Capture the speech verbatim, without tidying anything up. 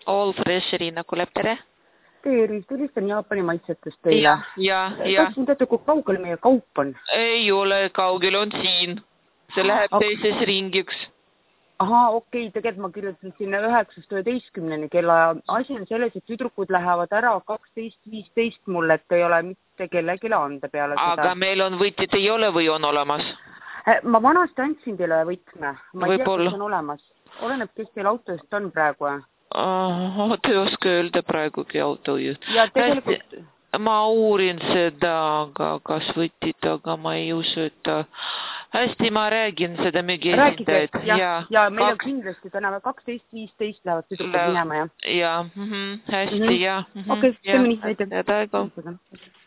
All Fresh Irina Kulep, tere! Teeris, tulistan Jaapani maitsetest teile. Ja, ja, ja. Tahtsin teada, kui kaugel meie kaup on? Ei ole, kaugel on siin. See läheb okay. Teises ringiks. Aha, okei, okay. Tegelikult ma kirjutasin sinna üheksast üheteistkümneni kella. Asi on selles, et tüdrukud lähevad ära kaksteist viisteist mulle, et ei ole mitte kellelegi anda peale seda. Aga meil on võtjad ei ole või on olemas? Ma vanasti andsin teile võtme. Ma ei tea, Võibolla. kes on olemas. Oleneb, kes teil autost on praegu. Oh, te ei oska öelda praegugi auto. Ja tegelikult... Hästi, ma uurin seda, aga kas võtid, aga ma ei usu, et hästi ma räägin seda müügi esindajat. Ja, ja, ja meil on kindlasti täna kaksteist viisteist lähevad tüdrukud minema. Ja, ja mm -hmm, hästi, mm -hmm. ja. Mm -hmm. Okei, okay, see meni. Ja,